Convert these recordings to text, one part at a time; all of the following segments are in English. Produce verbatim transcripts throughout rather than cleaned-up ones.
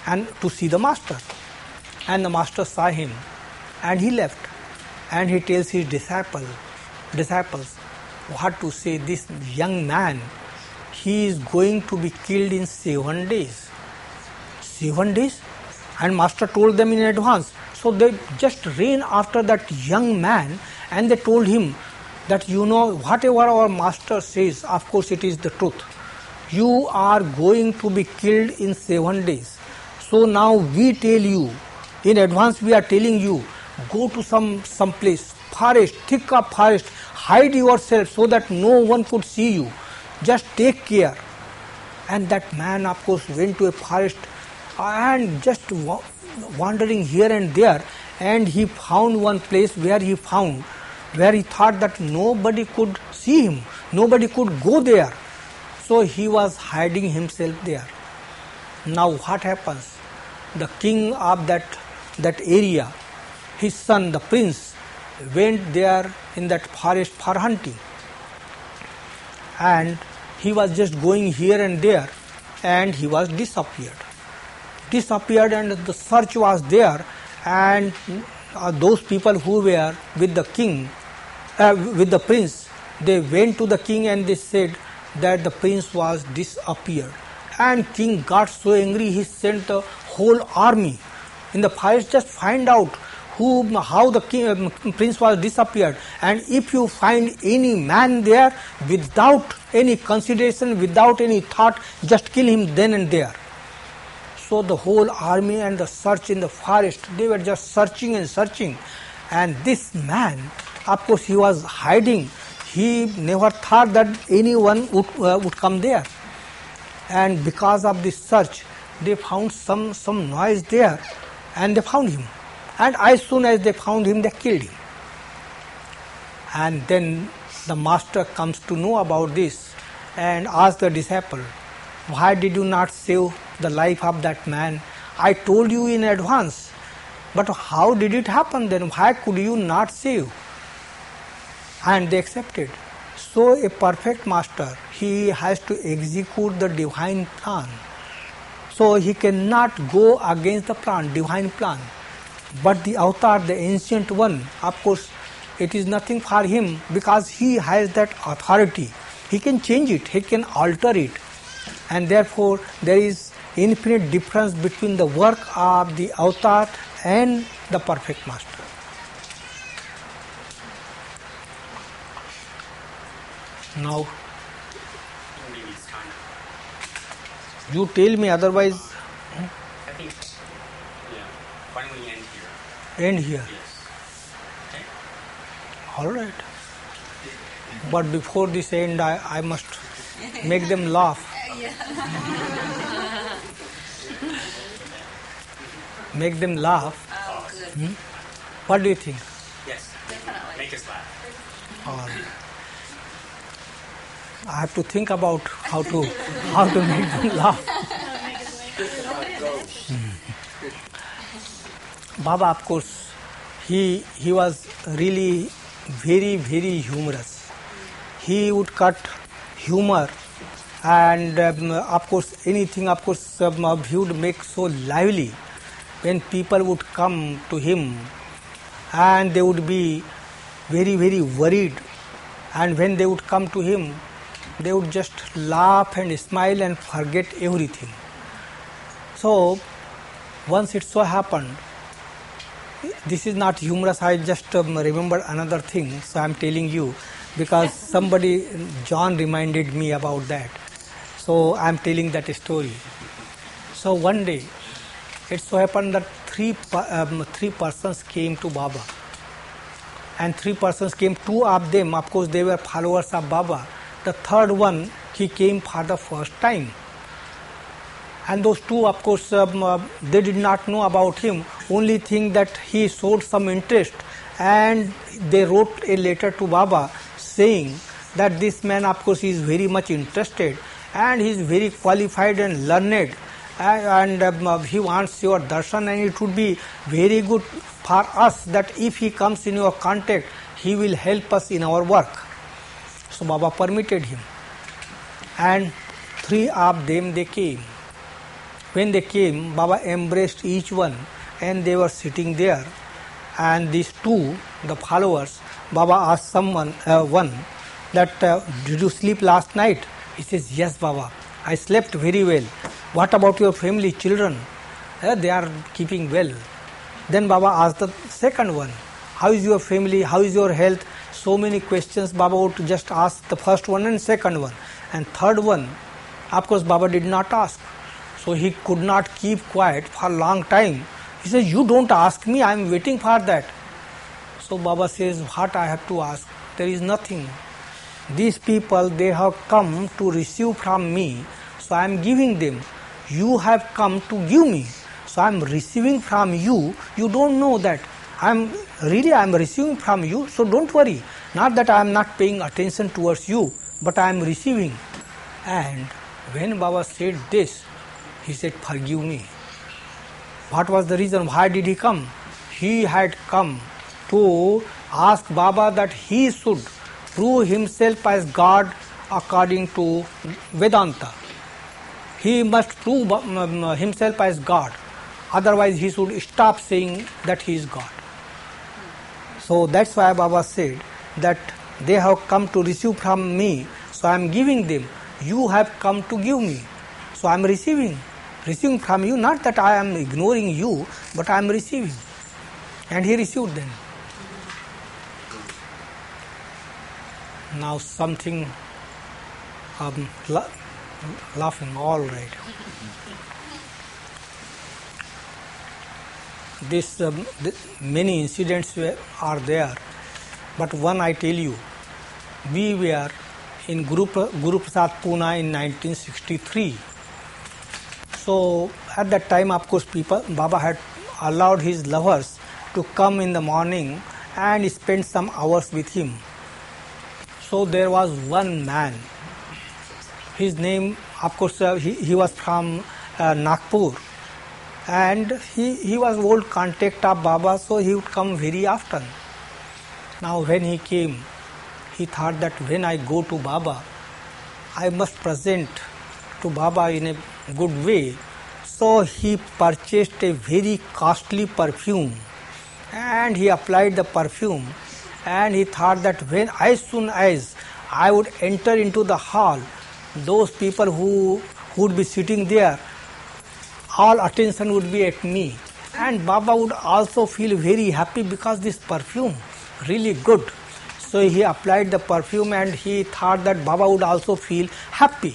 and to see the master. And the master saw him and he left. And he tells his disciple, disciples what to say. This young man, he is going to be killed in seven days. Seven days? And master told them in advance. So they just ran after that young man and they told him that, you know, whatever our master says, of course it is the truth. You are going to be killed in seven days. So now we tell you, in advance we are telling you, go to some, some place, forest, thick of forest, hide yourself so that no one could see you. Just take care. And that man, of course, went to a forest and just wa- wandering here and there, and he found one place where he found, where he thought that nobody could see him, nobody could go there. So he was hiding himself there. Now what happens? The king of that, that area, his son, the prince, went there in that forest for hunting. And he was just going here and there, and he was disappeared. Disappeared, and the search was there, and uh, those people who were with the king, uh, with the prince, they went to the king and they said that the prince was disappeared. And king got so angry, he sent the whole army in the forest, just find out who, how the king, uh, prince was disappeared, and if you find any man there, without any consideration, without any thought, just kill him then and there. So the whole army and the search in the forest, they were just searching and searching, and this man, of course, he was hiding. He never thought that anyone would, uh, would come there. And because of this search, they found some, some noise there, and they found him. And as soon as they found him, they killed him. And then the master comes to know about this and asks the disciple, why did you not save the life of that man? I told you in advance. But how did it happen then? Why could you not save? And they accepted. So a perfect master, he has to execute the divine plan. So he cannot go against the plan, divine plan. But the avatar, the ancient one, of course, it is nothing for him because he has that authority. He can change it, he can alter it. And therefore, there is infinite difference between the work of the avatar and the perfect master. Now, you tell me, otherwise. I think, yeah, why don't we end here? End here. Yes. Okay. All right. But before this end, I, I must make them laugh. Make them laugh. Oh, good. Hmm? What do you think? Yes. Definitely. Make us laugh. Or I have to think about how to how to make them laugh. Hmm. Baba, of course, he he was really very very humorous. He would cut humor, and um, of course anything, of course, um, he would make so lively when people would come to him, and they would be very very worried, and when they would come to him, they would just laugh and smile and forget everything. So once it so happened, this is not humorous, I just um, remember another thing, so I am telling you because somebody, John, reminded me about that. So I am telling that story. So one day, it so happened that three um, three persons came to Baba. And three persons came, two of them, of course, they were followers of Baba. The third one, he came for the first time. And those two, of course, um, uh, they did not know about him, only thing that he showed some interest. And they wrote a letter to Baba saying that this man, of course, is very much interested and he is very qualified and learned. And um, he wants your darshan, and it would be very good for us that if he comes in your contact, he will help us in our work. So Baba permitted him, and three of them they came. when they came, Baba embraced each one and they were sitting there. And these two, the followers, Baba asked someone, uh, one, that uh, did you sleep last night? He says, yes, Baba, I slept very well. What about your family, children? Uh, they are keeping well. Then Baba asked the second one, how is your family, how is your health? So many questions Baba would just ask the first one and second one. And third one, of course, Baba did not ask. So he could not keep quiet for a long time. He says, you don't ask me, I am waiting for that. So Baba says, what I have to ask? There is nothing. These people, they have come to receive from me, so I am giving them. You have come to give me, so I am receiving from you. You don't know that. I am really I am receiving from you, so don't worry. Not that I am not paying attention towards you, but I am receiving. And when Baba said this, he said, forgive me. What was the reason? Why did he come? He had come to ask Baba that he should prove himself as God according to Vedanta. He must prove himself as God. Otherwise he should stop saying that he is God. So that's why Baba said that they have come to receive from me, so I am giving them. You have come to give me, so I am receiving. Receiving from you, not that I am ignoring you, but I am receiving. And he received them. Now something um, la- laughing, all right. This, um, this many incidents were, are there, but one I tell you. We were in Guru, Guru Prasad Pune in nineteen sixty-three. So at that time, of course, people Baba had allowed his lovers to come in the morning and spend some hours with him. So there was one man. His name, of course, uh, he, he was from uh, Nagpur. And he, he was old contact of Baba, so he would come very often. Now when he came, he thought that when I go to Baba, I must present to Baba in a good way. So he purchased a very costly perfume and he applied the perfume, and he thought that when as soon as I would enter into the hall, those people who would be sitting there, all attention would be at me, and Baba would also feel very happy because this perfume really good. So he applied the perfume and he thought that Baba would also feel happy.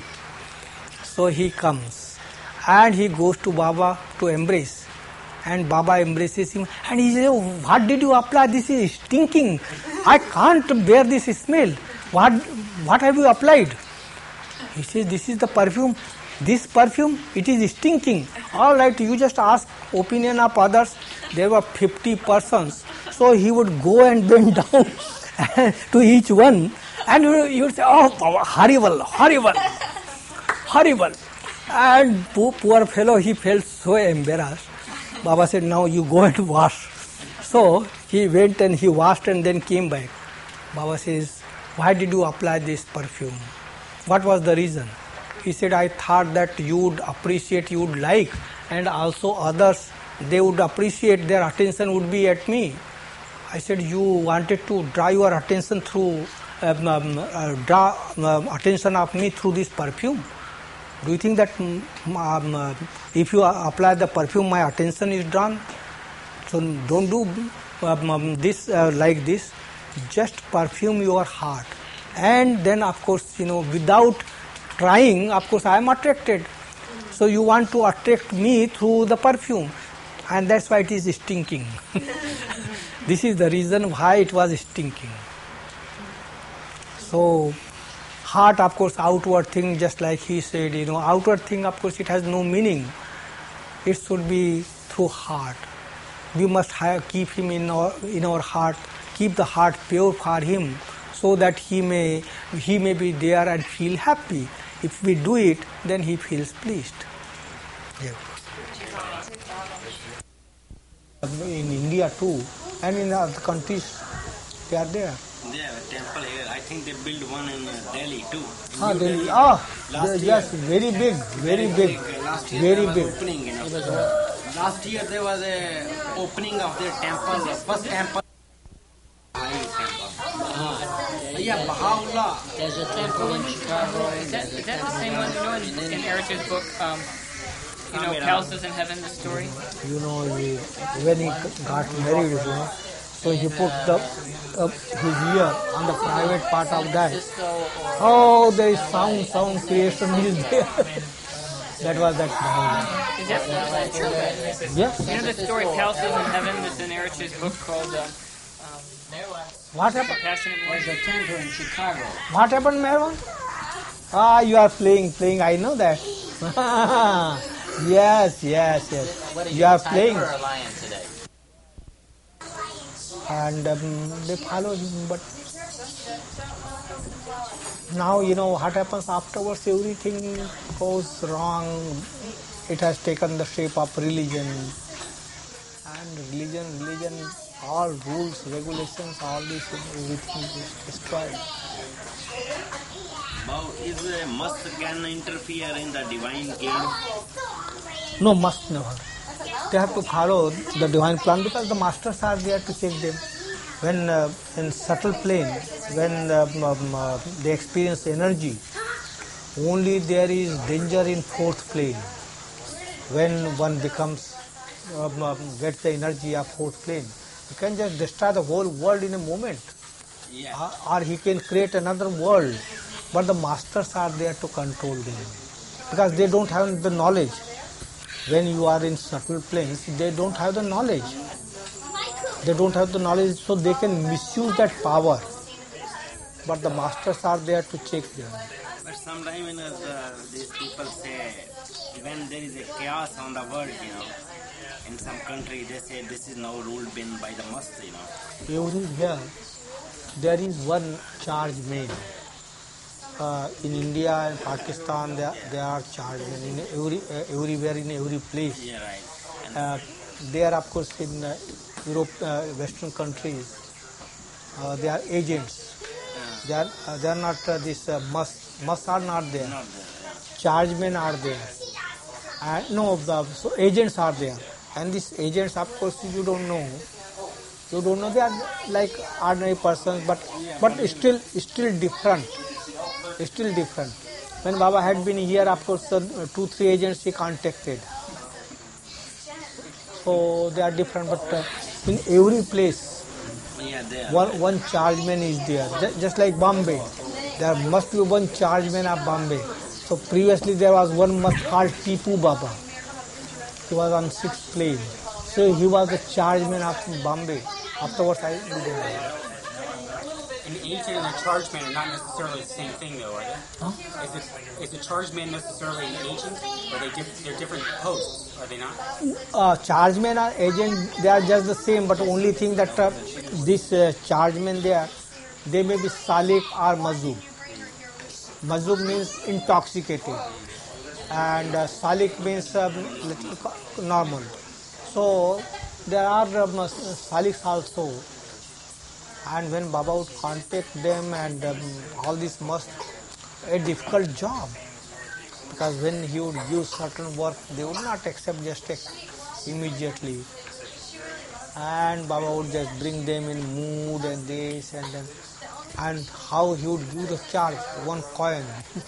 So he comes and he goes to Baba to embrace, and Baba embraces him and he says, what did you apply? This is stinking. I can't bear this smell. What, what have you applied? He says, this is the perfume. This perfume, it is stinking. All right, you just ask opinion of others. There were fifty persons. So he would go and bend down to each one, and he would say, oh, horrible, horrible, horrible. And poor, poor fellow, he felt so embarrassed. Baba said, now you go and wash. So he went and he washed and then came back. Baba says, why did you apply this perfume? What was the reason? He said, I thought that you would appreciate, you would like, and also others, they would appreciate, their attention would be at me. I said, you wanted to draw your attention through, um, um, uh, draw um, attention of me through this perfume. Do you think that um, uh, if you apply the perfume, my attention is drawn? So don't do um, um, this uh, like this. Just perfume your heart. And then, of course, you know, without trying, of course, I am attracted. So you want to attract me through the perfume. And that's why it is stinking. This is the reason why it was stinking. So, heart, of course, outward thing, just like he said, you know, outward thing, of course, it has no meaning. It should be through heart. We must have, keep him in our, in our heart, keep the heart pure for him, so that he may, he may be there and feel happy. If we do it, then he feels pleased. Yeah. In India too, and in other countries, they are there. They have a temple here. I think they built one in uh, Delhi too. In Ah, New Delhi. Delhi. Ah, Last the- year. yes, very big, very big, Uh, Last year very there was big. opening, you know. Last year there was a opening of their temple, the first temple. Bahai temple. Ah, yeah, Baha'u'llah. There's a temple in Chicago. Is that, is that the same one, you know, in, in Eric's book, um, you know, Palaces in Heaven, the story? You know, he, when he got married, you know, so he put the uh, his ear on the private part of that. Oh, there is sound, sound creation is there. That was that. Is that, Yeah. you know the story Palaces in Heaven that's in Eric's book called um, What happened? Passionate There's Words? a temple in Chicago. What happened, Merwan? Ah, you are playing, playing. I know that. Yes, yes, yes. What are You are tiger playing, or a lion today? and um, they follow him. But now you know what happens afterwards. Everything goes wrong. It has taken the shape of religion, and religion, religion, all rules, regulations, all these things, everything is destroyed. Now, is a must can interfere in the divine game? No, must never. They have to follow the divine plan because the masters are there to check them. When uh, in subtle plane, when um, um, uh, they experience energy, only there is danger in fourth plane. When one becomes um, um, gets the energy of fourth plane, he can just destroy the whole world in a moment, Yeah. or, or he can create another world. But the masters are there to control them because they don't have the knowledge. When you are in subtle planes, they don't have the knowledge. They don't have the knowledge, so they can misuse that power. But the masters are there to check them. But sometimes you know, the, these people say when there is a chaos on the world, you know, in some country they say this is now ruled bin by the must, you know. Everywhere there is one charge man. Uh, in India and Pakistan, there, there are charge men in every uh, everywhere in every place. Yeah, right. And Uh, there, of course, in uh, Europe, uh, Western countries, uh, they are agents. uh, They are uh, they are not uh, this uh, must must are not there. not there. Charge men are there. And no, the so agents are there. And these agents, of course, you don't know. You don't know. They are like ordinary persons, but but still still different. Still different. When Baba had been here, of course, uh, two three agents he contacted. So they are different, but uh, in every place, Yeah, there. one one chargeman is there. Ju- Just like Bombay, there must be one chargeman of Bombay. So previously there was one must called Tipu Baba. He was on sixth plane. So he was the chargeman of Bombay. Afterwards, I didn't know. An agent and a charge man are not necessarily the same thing, though, are they? Huh? Is the, is the charge man necessarily an agent, or are they diff- they're different posts? Are they not? Uh, chargemen or agent, they are just the same, but only thing that uh, this uh, chargemen there, they may be salik or mazub. Mazub means intoxicated, and uh, salik means um, little co- normal. So there are um, saliks also, and when Baba would contact them, and um, all this must a difficult job. Because when he would give certain work, they would not accept just a- immediately. And Baba would just bring them in mood and this and then. And how he would give the charge, one coin.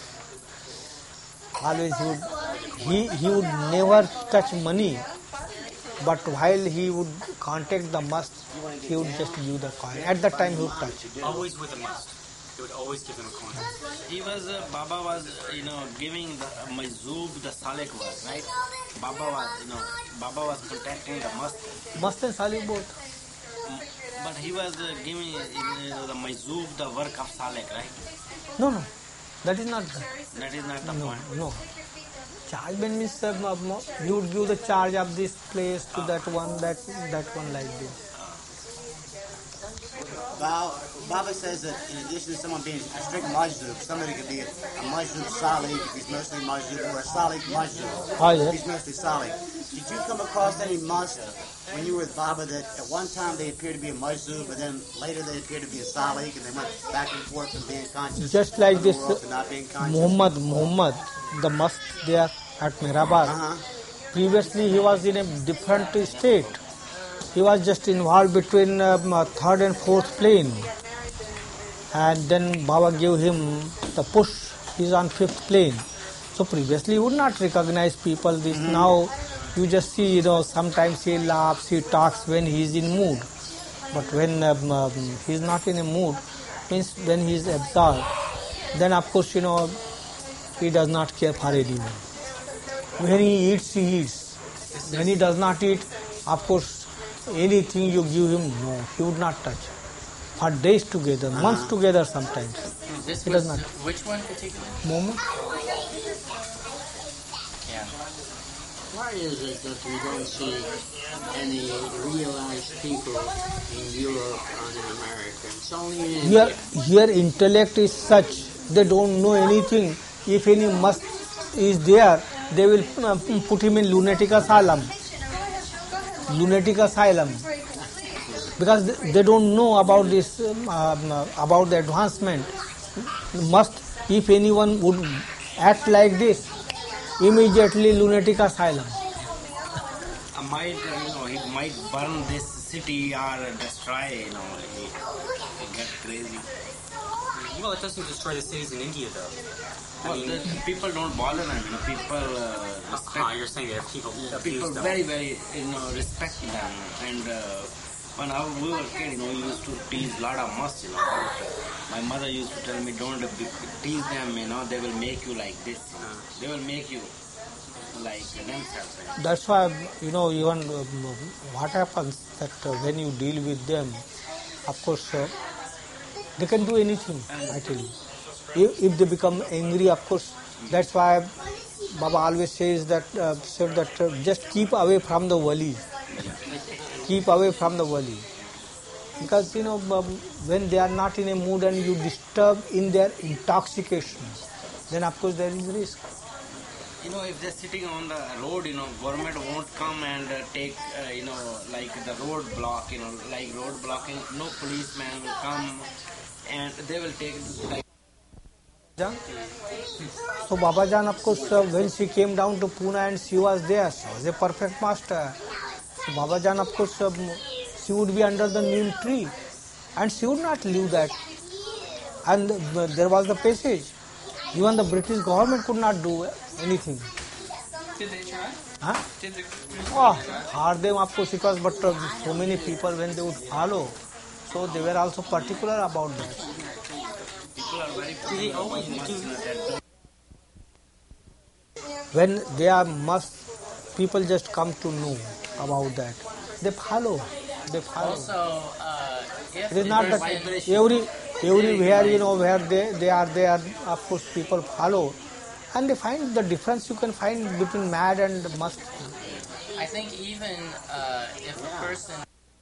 Always he would, he, he would never touch money. But while he would contact the must, he would just give the coin. At that time he would touch. Always with a must. They would always give them a coin. He was, uh, Baba was, uh, you know, giving the uh, Majzoob the Salik work, right? Baba was, you know, Baba was protecting the must, Mast and Salik both. but he was uh, giving uh, the Majzoob the work of Salik, right? No, no. That is not that. That is not the No, point. no. Charge man means uh, mo- mo- you would give the charge of this place to that one, that that one like this. Ba- Baba says that in addition to someone being a strict majzub, somebody could be a, a majzub salik if he's mostly majzub, or a salik majzub Oh, if yes. he's mostly salik. Did you come across any must when you were with Baba that at one time they appeared to be a Majzub, but then later they appeared to be a Salik, and they went back and forth from being conscious Just like of the this world to not being conscious? Muhammad, Muhammad, the mosque there at Mehrabad. Uh-huh. Previously he was in a different state. He was just involved between um, uh, third and fourth plane. And then Baba gave him the push. He's on fifth plane. So previously he would not recognize people. This Mm-hmm. now you just see, you know, sometimes he laughs, he talks when he's in mood. But when um, um, he's not in a mood, means when he's absorbed, then of course, you know, he does not care for anyone. When he eats, he eats. When he does not eat, of course, anything you give him, no, he would not touch. For days together, months together sometimes. This He was does not. which one particularly? Moment. Yeah. Why is it that we don't see any realized people in Europe and in America? It's only in Here, India. here intellect is such, they don't know anything. If any must is there, they will uh, put him in lunatic asylum. Lunatic asylum. Because they- they don't know about this, um, uh, about the advancement. Must, if anyone would act like this, immediately lunatic asylum. Uh, might, uh, you know, he might burn this city or destroy, you know, he, he get crazy. Well, it doesn't destroy the cities in India, though. I Well, mean, the, the people don't bother them, you know, people uh, respect ah, you're saying that people people abuse them. very, very, you know, respect them. And uh, when I, we were kids, you know, we used to tease a lot of must, you know. But, uh, my mother used to tell me, don't be, tease them, you know, they will make you like this. You know. They will make you like themselves. You know. That's why, you know, even um, what happens that uh, when you deal with them, of course, uh, they can do anything, I tell you. If, if they become angry, of course, that's why Baba always says that, uh, said that uh, just keep away from the wali. Keep away from the wali. Because, you know, um, when they are not in a mood and you disturb in their intoxication, then of course there is risk. You know, if they're sitting on the road, you know, government won't come and uh, take, uh, you know, like the road block, you know, like road blocking, no policeman will come and they will take, like, So Baba Jan, of course, uh, when she came down to Pune and she was there, she was a perfect master. So Baba Jan, of course, um, she would be under the neem tree and she would not leave that. And uh, there was the passage. Even the British government could not do anything. Did they try? Huh? Did the Oh, hard them, of course, because but uh, so many people when they would follow, so they were also particular about that. people are very Do they always much, do? you know, that When they are must, people just come to know about that. They follow. They follow. Also, uh, if It is not there's that vibration- every everywhere, you know, where they, they are there, of course people follow and they find the difference you can find between mad and must. I think even uh, if a person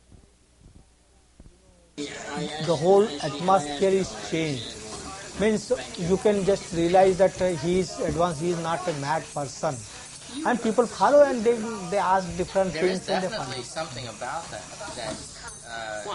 The whole atmosphere is changed. Means you can just realize that uh, he is advanced, he is not a mad person. And people follow and they they ask different there is things and they follow. definitely something about that that uh,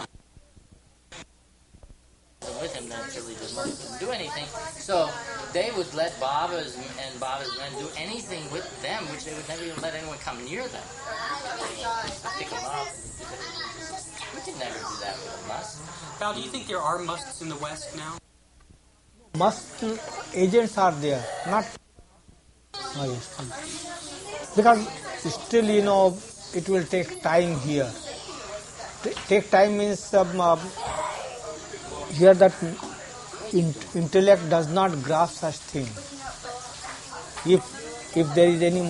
with him that really just couldn't do anything. So they would let Baba's and Baba's men do anything with them, which they would never even let anyone come near them. Pick them up. We could never do that with us. Val, do you think there are musts in the West now? Must agents are there, not. Oh, yes. Because still, you know, it will take time here. T- take time means um, um, here that in- intellect does not grasp such thing. If if there is any,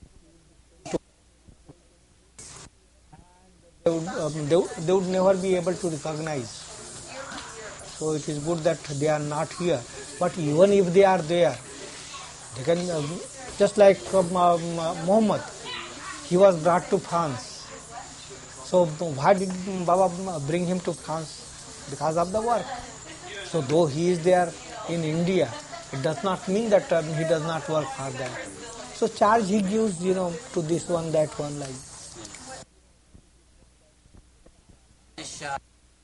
they would, um, they, would- they would never be able to recognize. So it is good that they are not here. But even if they are there, they can, um, just like um, um, uh, Muhammad, he was brought to France. So why did Baba bring him to France? Because of the work. So though he is there in India, it does not mean that um, he does not work for them. So charge he gives, you know, to this one, that one, like. shot.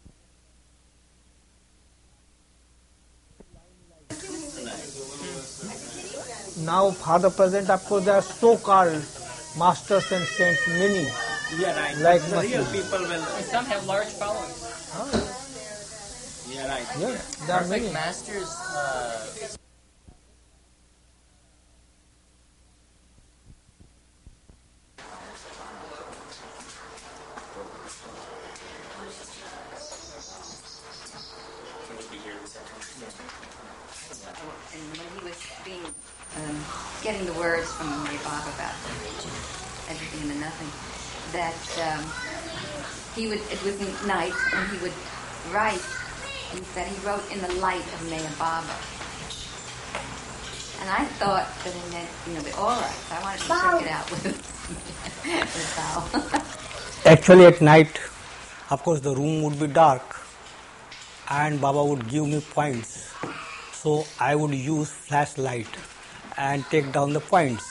Now, for the present, of course, there are so-called masters and saints, many. Yeah, right. Like the real Muslims. people will. And some have large followings. Yeah, right. Yeah, there are Perfect many. masters. Uh, And when he was being, um, getting the words from Mary Bob about everything and the nothing, that um, he would, it was night, and he would write, and that he wrote in the light of Maya Baba. And I thought that it meant, you know, the aura, so I wanted to check it out with, with Val. Actually, at night, of course, the room would be dark, and Baba would give me points. So I would use flashlight and take down the points.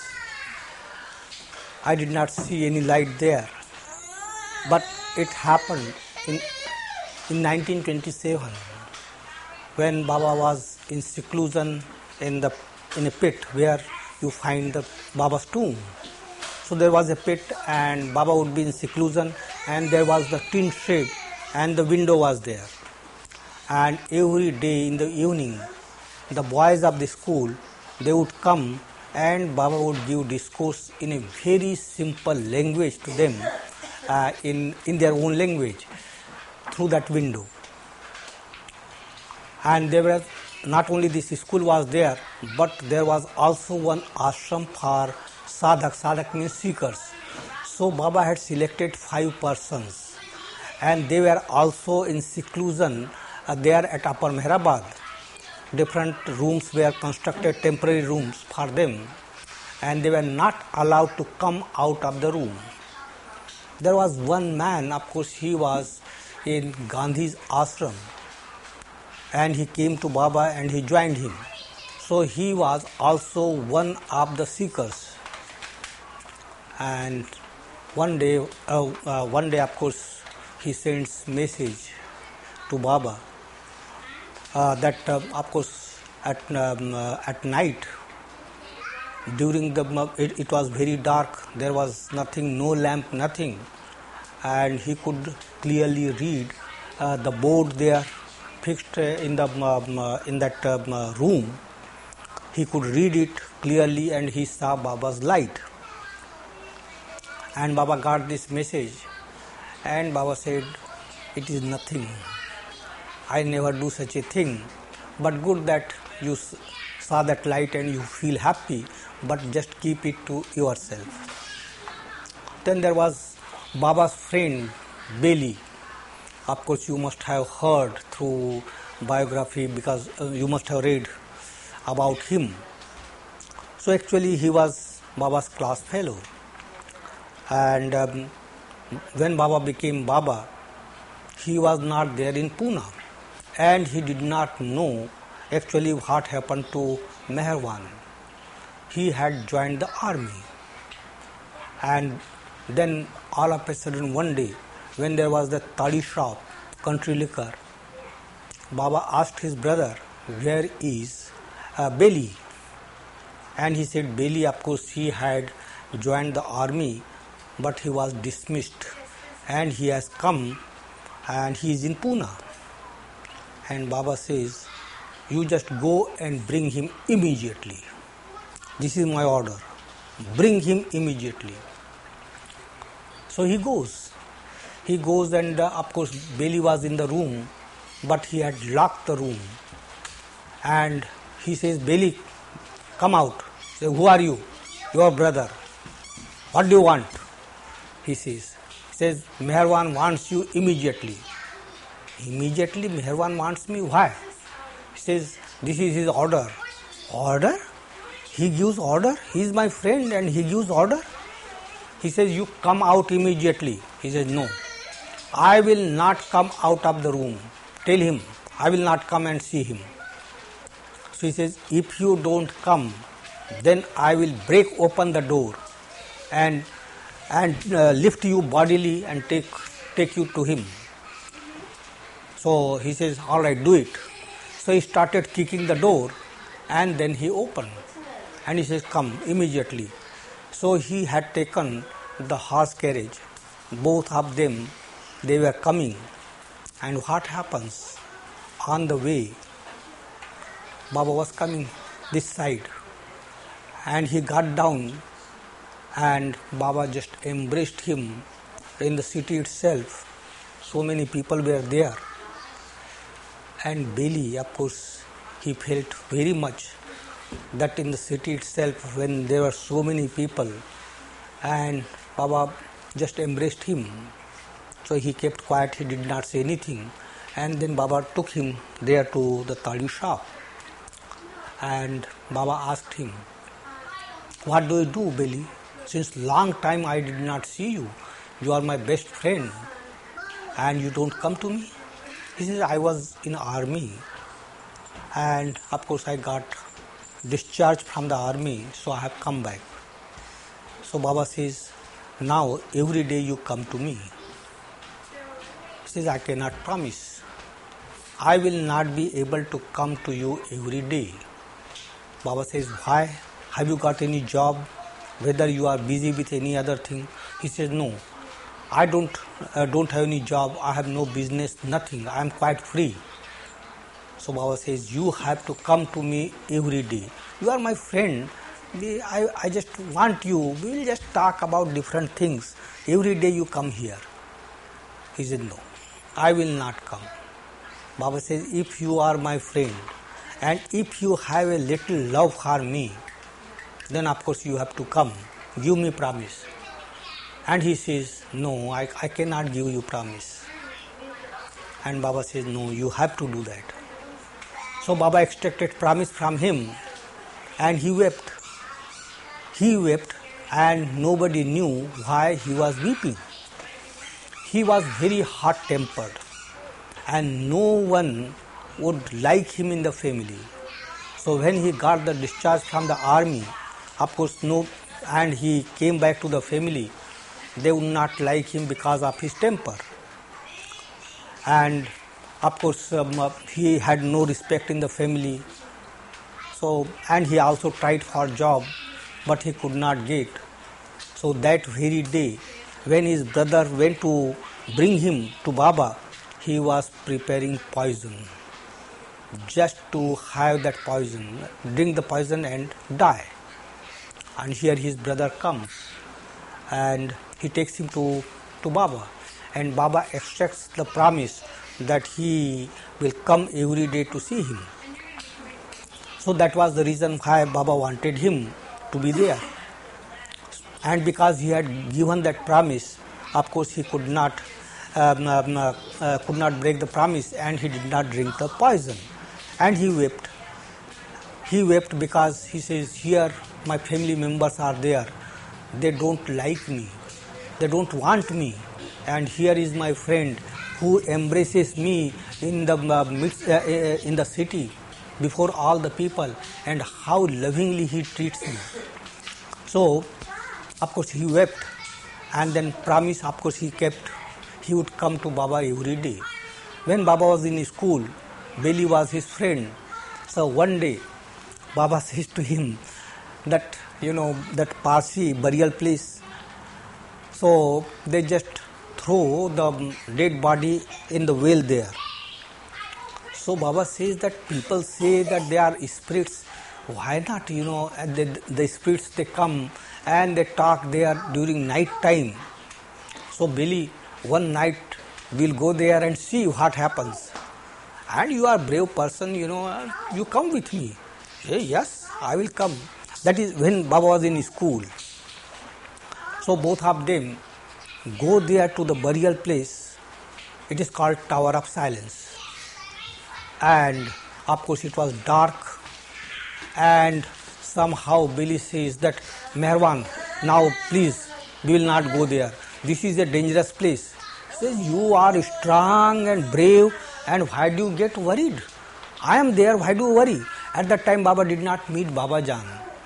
I did not see any light there, but it happened in in nineteen twenty-seven when Baba was in seclusion in the in a pit where you find the Baba's tomb. So there was a pit, and Baba would be in seclusion, and there was the tin shed, and the window was there. And every day in the evening, the boys of the school, they would come, and Baba would give discourse in a very simple language to them, uh, in, in their own language, through that window. And there was, not only this school was there, but there was also one ashram for sadhak. Sadhak means seekers. So Baba had selected five persons, and they were also in seclusion uh, there at Upper Mehrabad. Different rooms were constructed, temporary rooms for them, and they were not allowed to come out of the room. There was one man, of course, he was in Gandhi's ashram, and he came to Baba and he joined him. So he was also one of the seekers. And one day, uh, uh, one day, of course, he sends message to Baba uh, that, uh, of course, at um, uh, at night, during the it, it was very dark. There was nothing, no lamp, nothing, and he could clearly read uh, the board there fixed uh, in the um, uh, in that um, uh, room. He could read it clearly, and he saw Baba's light. And Baba got this message, and Baba said, "It is nothing. I never do such a thing. But good that you saw that light and you feel happy, but just keep it to yourself." Then there was Baba's friend, Beli. Of course, you must have heard through biography, because uh, you must have read about him. So actually, he was Baba's class fellow. And um, when Baba became Baba, he was not there in Pune, and he did not know actually what happened to Meherwan. He had joined the army, and then all of a sudden one day, when there was the toddy shop, country liquor, Baba asked his brother, "Where is uh, Beli?" And he said, "Beli, of course, he had joined the army, but he was dismissed, and he has come, and he is in Pune." And Baba says, "You just go and bring him immediately. This is my order. Bring him immediately." So he goes. He goes, and uh, of course, Beli was in the room, but he had locked the room. And he says, "Beli, come out." Say, "Who are you?" "Your brother." "What do you want?" He says, he says, "Meherwan wants you immediately." "Immediately Meherwan wants me? Why?" He says, "This is his order." "Order? He gives order? He is my friend and he gives order?" He says, "You come out immediately." He says, "No, I will not come out of the room. Tell him, I will not come and see him." So he says, "If you don't come, then I will break open the door and and uh, lift you bodily and take take you to him." So he says, all right, do it. So he started kicking the door and then he opened. And he says, come immediately. So he had taken the horse carriage. Both of them, they were coming. And what happens? On the way, Baba was coming this side. And he got down and Baba just embraced him in the city itself. So many people were there. And Beli, of course, he felt very much that in the city itself when there were so many people and Baba just embraced him. So he kept quiet, he did not say anything. And then Baba took him there to the tali shop. And Baba asked him, what do you do, Beli? Since long time I did not see you. You are my best friend and you don't come to me. He says, I was in army and of course I got discharged from the army, so I have come back. So Baba says, now every day you come to me. He says, I cannot promise. I will not be able to come to you every day. Baba says, why? Have you got any job? Whether you are busy with any other thing? He says, no. I don't uh, don't have any job, I have no business, nothing, I am quite free. So Baba says, you have to come to me every day. You are my friend, I, I just want you, we will just talk about different things. Every day you come here. He said, no, I will not come. Baba says, if you are my friend and if you have a little love for me, then of course you have to come, give me promise. And he says, no, I, I cannot give you promise. And Baba says, no, you have to do that. So Baba extracted promise from him and he wept. He wept and nobody knew why he was weeping. He was very hot-tempered and no one would like him in the family. So when he got the discharge from the army, of course, no, and he came back to the family, they would not like him because of his temper. And of course, um, he had no respect in the family. So, and he also tried for job, but he could not get. So that very day, when his brother went to bring him to Baba, he was preparing poison, just to have that poison, drink the poison and die. And here his brother comes and he takes him to, to Baba, and Baba extracts the promise that he will come every day to see him. So that was the reason why Baba wanted him to be there. And because he had given that promise, of course he could not um, um, uh, uh, could not break the promise, and he did not drink the poison. And he wept. He wept because he says, here my family members are there. They don't like me. They don't want me. And here is my friend who embraces me in the uh, midst, uh, uh, in the city before all the people, and how lovingly he treats me. So, of course, he wept, and then promise, of course, he kept. He would come to Baba every day. When Baba was in school, Beli was his friend. So one day, Baba says to him that, you know, that Parsi burial place. So they just throw the dead body in the well there. So Baba says that people say that they are spirits. Why not, you know, and the, the spirits, they come and they talk there during night time. So Beli, one night we'll go there and see what happens. And you are a brave person, you know, you come with me. Hey, yes, I will come. That is when Baba was in school. So both of them go there to the burial place. It is called Tower of Silence. And of course it was dark. And somehow Beli says that, Meherwan, now please, we will not go there. This is a dangerous place. He says, you are strong and brave, and why do you get worried? I am there, why do you worry? At that time Baba did not meet Baba Jan.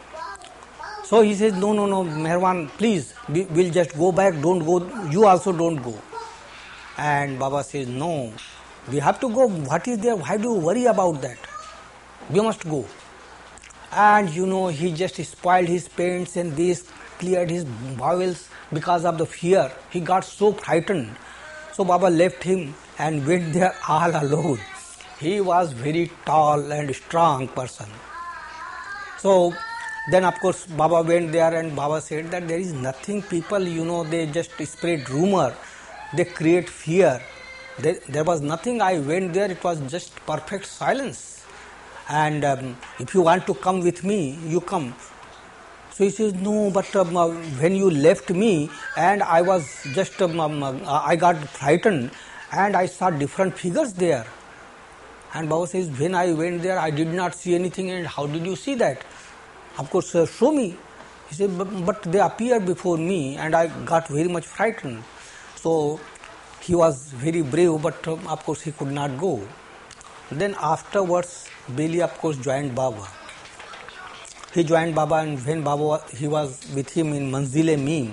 So he says, no, no, no, Meherwan, please, we will just go back, don't go, you also don't go. And Baba says, no, we have to go. What is there? Why do you worry about that? We must go. And you know, he just spoiled his paints and this, cleared his bowels because of the fear. He got so frightened. So Baba left him and went there all alone. He was very tall and strong person. So then of course Baba went there and Baba said that there is nothing. People, you know, they just spread rumor. They create fear. There, there was nothing. I went there. It was just perfect silence. And um, if you want to come with me, you come. So he says, no, but um, uh, when you left me and I was just, um, um, uh, I got frightened and I saw different figures there. And Baba says, when I went there, I did not see anything. And how did you see that? Of course, uh, show me. He said, but, but they appeared before me and I got very much frightened. So he was very brave, but um, of course he could not go. Then afterwards, Beli of course joined Baba. He joined Baba, and when Baba, he was with him in Manzil-e-Mim.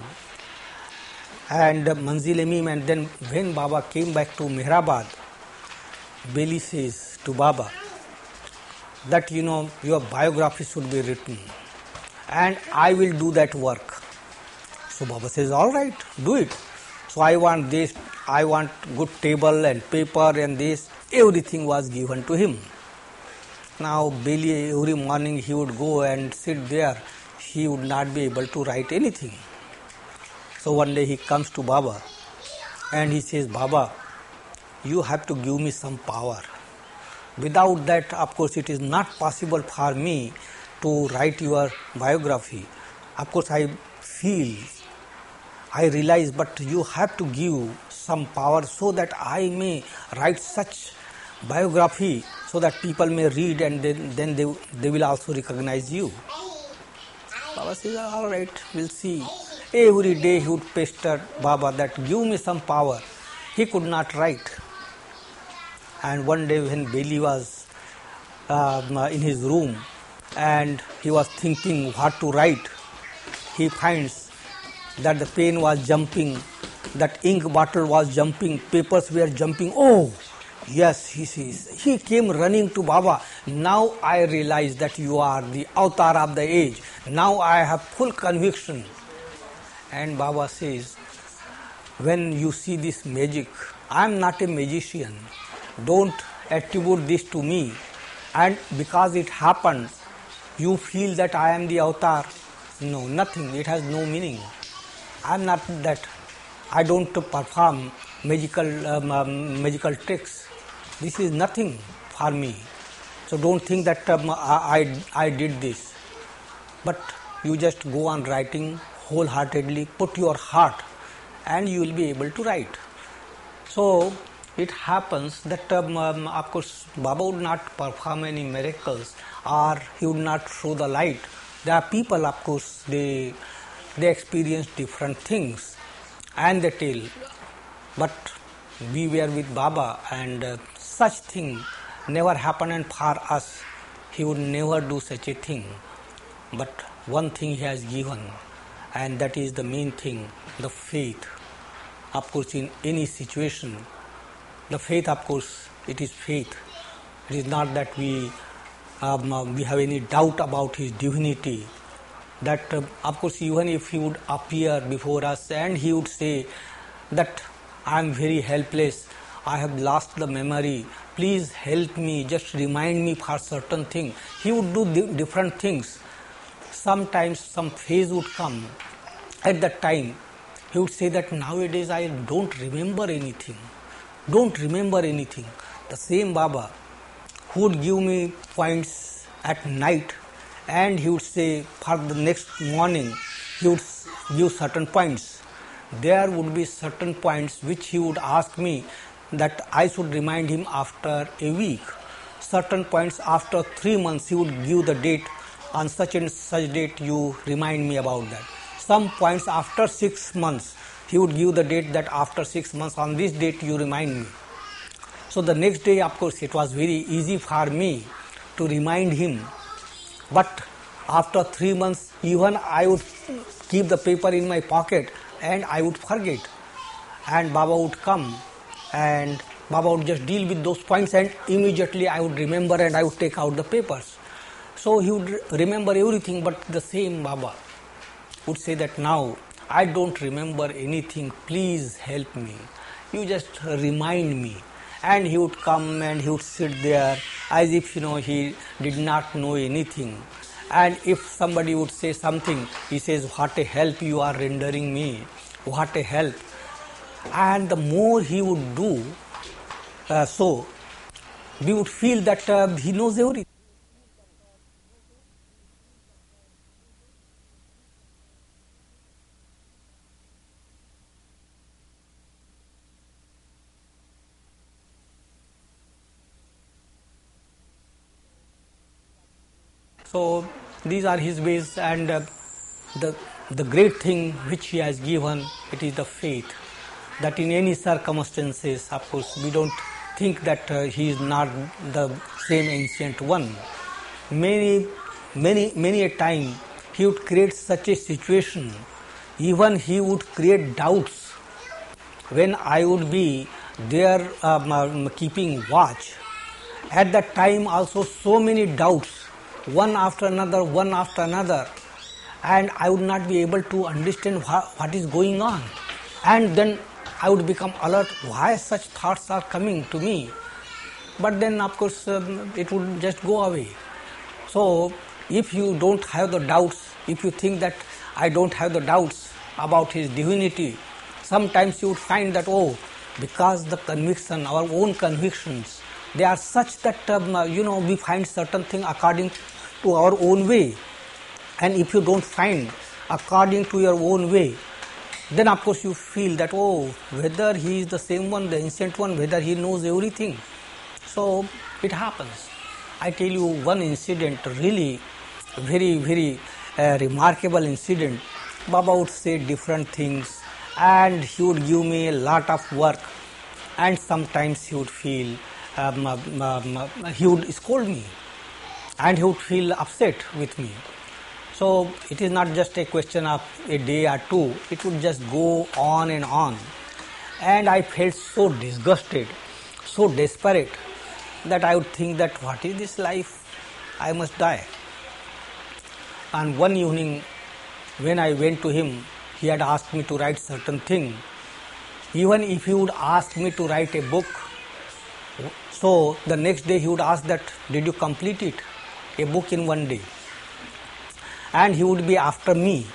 And uh, Manzil-e-Mim, and then when Baba came back to Mehrabad, Beli says to Baba that, you know, your biography should be written and I will do that work. So Baba says, all right, do it. So I want this, I want good table and paper and this, everything was given to him. Now Beli, every morning he would go and sit there, he would not be able to write anything. So one day he comes to Baba and he says, Baba, you have to give me some power. Without that, of course, it is not possible for me to write your biography. Of course, I feel, I realize, but you have to give some power so that I may write such biography so that people may read and then, then they, they will also recognize you. Baba says, all right, we'll see. Every day he would pester Baba that give me some power. He could not write. And one day when Beli was um, in his room and he was thinking what to write, he finds that the pen was jumping, that ink bottle was jumping, papers were jumping. Oh, yes, he says. He came running to Baba. Now I realize that you are the avatar of the age. Now I have full conviction. And Baba says, when you see this magic, I am not a magician. Don't attribute this to me. And because it happened, you feel that I am the avatar. No, nothing. It has no meaning. I am not that. I don't perform magical um, um, magical tricks. This is nothing for me. So don't think that um, I, I I did this. But you just go on writing wholeheartedly. Put your heart, and you will be able to write. So it happens that, um, um, of course, Baba would not perform any miracles or he would not show the light. There are people, of course, they they experience different things and they tell. But we were with Baba and uh, such thing never happened, and for us, he would never do such a thing. But one thing he has given, and that is the main thing, the faith. Of course, in any situation, the faith, of course, it is faith. It is not that we um, we have any doubt about his divinity. That, uh, of course, even if he would appear before us and he would say that I am very helpless, I have lost the memory, please help me, just remind me for certain thing. He would do di- different things. Sometimes some phase would come. At that time, he would say that nowadays I don't remember anything. Don't remember anything. The same Baba who would give me points at night, and he would say for the next morning he would give certain points. There would be certain points which he would ask me that I should remind him after a week. Certain points after three months he would give the date, on such and such date you remind me about that. Some points after six months he would give the date that after six months on this date you remind me. So the next day, of course, it was very easy for me to remind him. But after three months, even I would keep the paper in my pocket and I would forget. And Baba would come and Baba would just deal with those points and immediately I would remember and I would take out the papers. So he would remember everything, but the same Baba would say that now I don't remember anything, please help me. You just remind me. And he would come and he would sit there as if, you know, he did not know anything. And if somebody would say something, he says, what a help you are rendering me, what a help. And the more he would do uh, so, we would feel that uh, he knows everything. So these are his ways, and uh, the the great thing which he has given, it is the faith that in any circumstances, of course, we don't think that uh, he is not the same ancient one. Many, many, many a time he would create such a situation, even he would create doubts. When I would be there um, um, keeping watch, at that time also so many doubts, one after another, one after another, and I would not be able to understand wha- what is going on. And then I would become alert, why such thoughts are coming to me. But then of course um, it would just go away. So if you don't have the doubts, if you think that I don't have the doubts about his divinity, sometimes you would find that, oh, because the conviction, our own convictions, they are such that, um, you know, we find certain thing according to our own way. And if you don't find according to your own way, then of course you feel that, oh, whether he is the same one, the ancient one, whether he knows everything. So it happens. I tell you one incident, really very, very uh, remarkable incident. Baba would say different things and he would give me a lot of work, and sometimes he would feel, um, um, um, he would scold me and he would feel upset with me. So it is not just a question of a day or two, it would just go on and on. And I felt so disgusted, so desperate, that I would think that what is this life? I must die. And one evening when I went to him, he had asked me to write certain thing. Even if he would ask me to write a book, so the next day he would ask that, did you complete it? A book in one day. And he would be after me.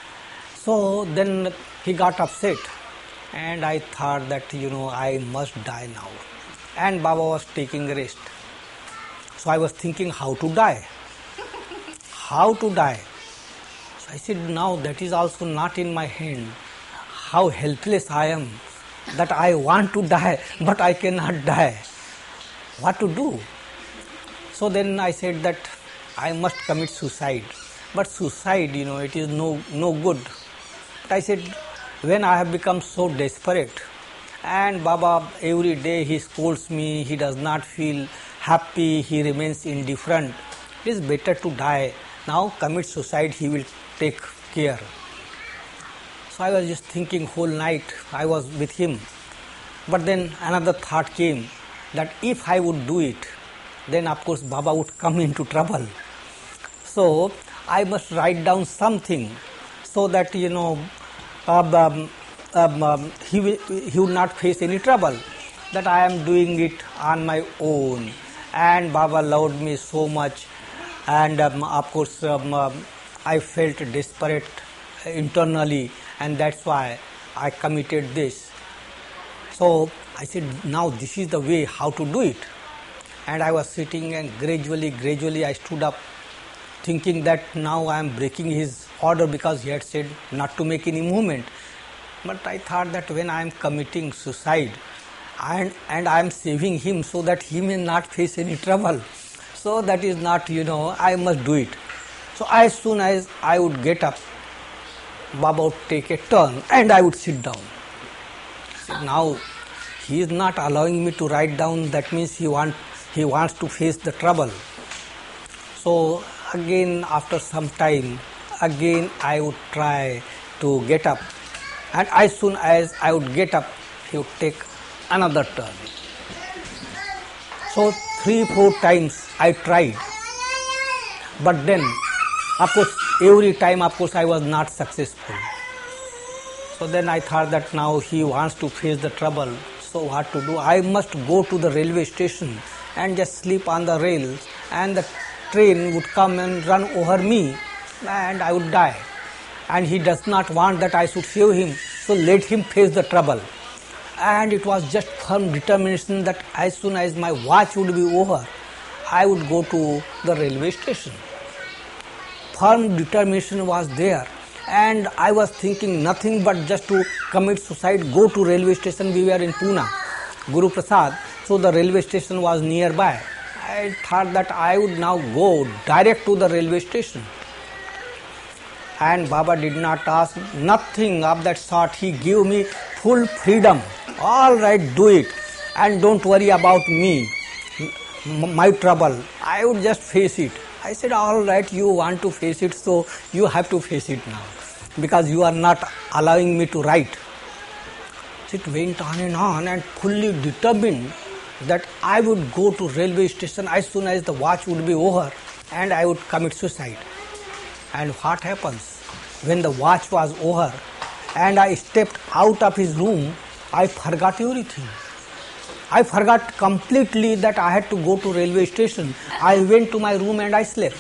So then he got upset, and I thought that, you know, I must die now. And Baba was taking rest. So I was thinking how to die. How to die. So I said, now that is also not in my hand. How helpless I am, that I want to die, but I cannot die. What to do? So then I said that I must commit suicide. But suicide, you know, it is no, no good. But I said, when I have become so desperate, and Baba every day he scolds me, he does not feel happy, he remains indifferent, it is better to die. Now commit suicide, he will take care. So I was just thinking whole night, I was with him. But then another thought came, that if I would do it, then of course Baba would come into trouble. So I must write down something so that, you know, um, um, um, um, he, will, he would not face any trouble, that I am doing it on my own. And Baba loved me so much, and um, of course um, um, I felt desperate internally, and that's why I committed this. So I said, now this is the way how to do it. And I was sitting, and gradually, gradually I stood up, thinking that now I am breaking his order because he had said not to make any movement. But I thought that when I am committing suicide and, and I am saving him so that he may not face any trouble, so that is not, you know, I must do it. So as soon as I would get up, Baba would take a turn and I would sit down. Now he is not allowing me to write down, that means he, want, he wants to face the trouble. So again, after some time, again I would try to get up, and as soon as I would get up, he would take another turn. So three, four times I tried. But then, of course, every time, of course, I was not successful. So then I thought that now he wants to face the trouble. So what to do? I must go to the railway station and just sleep on the rails, and the train would come and run over me and I would die. And he does not want that I should save him, so let him face the trouble. And it was just firm determination that as soon as my watch would be over, I would go to the railway station. Firm determination was there, and I was thinking nothing but just to commit suicide, go to railway station. We were in Pune, Guru Prasad, so the railway station was nearby. I thought that I would now go direct to the railway station. And Baba did not ask nothing of that sort. He gave me full freedom. All right, do it, and don't worry about me, my trouble. I would just face it. I said, all right, you want to face it, so you have to face it now, because you are not allowing me to write. So it went on and on, and fully determined that I would go to railway station as soon as the watch would be over, and I would commit suicide. And what happens? When the watch was over and I stepped out of his room, I forgot everything. I forgot completely that I had to go to railway station. I went to my room and I slept.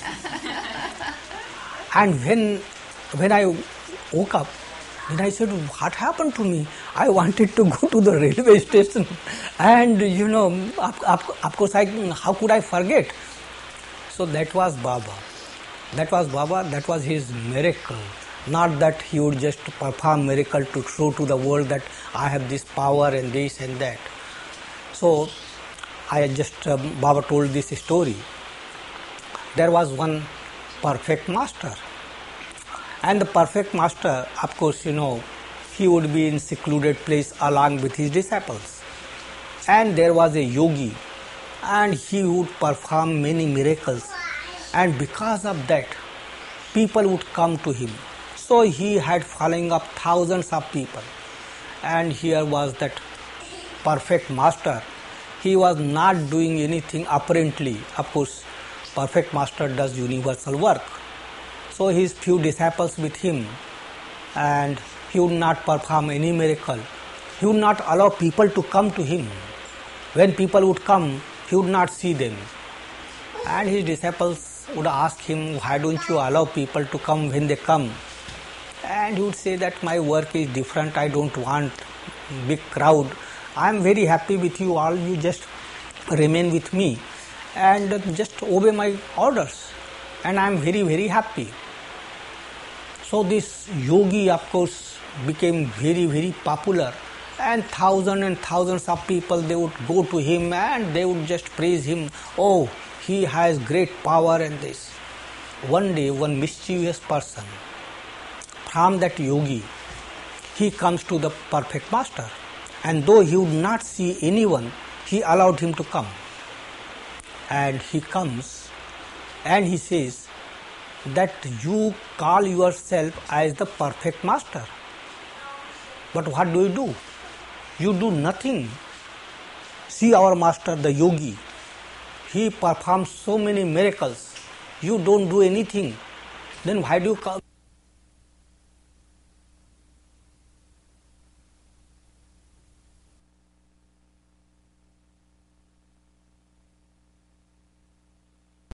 And when when I woke up, then I said, what happened to me? I wanted to go to the railway station. And you know, of, of, of course, I, how could I forget? So that was Baba. That was Baba, that was his miracle. Not that he would just perform miracle to show to the world that I have this power and this and that. So, I just, uh, Baba told this story. There was one perfect master. And the perfect master, of course, you know, he would be in secluded place along with his disciples. And there was a yogi, and he would perform many miracles. And because of that, people would come to him. So he had following up thousands of people. And here was that perfect master. He was not doing anything apparently. Of course, perfect master does universal work. So his few disciples with him, and he would not perform any miracle. He would not allow people to come to him. When people would come, he would not see them. And his disciples would ask him, why don't you allow people to come when they come? And he would say that my work is different, I don't want big crowd. I am very happy with you all, you just remain with me and just obey my orders. And I am very, very happy. So this yogi, of course, became very, very popular. And thousands and thousands of people, they would go to him and they would just praise him. Oh, he has great power and this. One day, one mischievous person from that yogi, he comes to the perfect master. And though he would not see anyone, he allowed him to come. And he comes and he says that you call yourself as the perfect master. But what do you do? You do nothing. See our master, the yogi. He performs so many miracles. You don't do anything. Then why do you call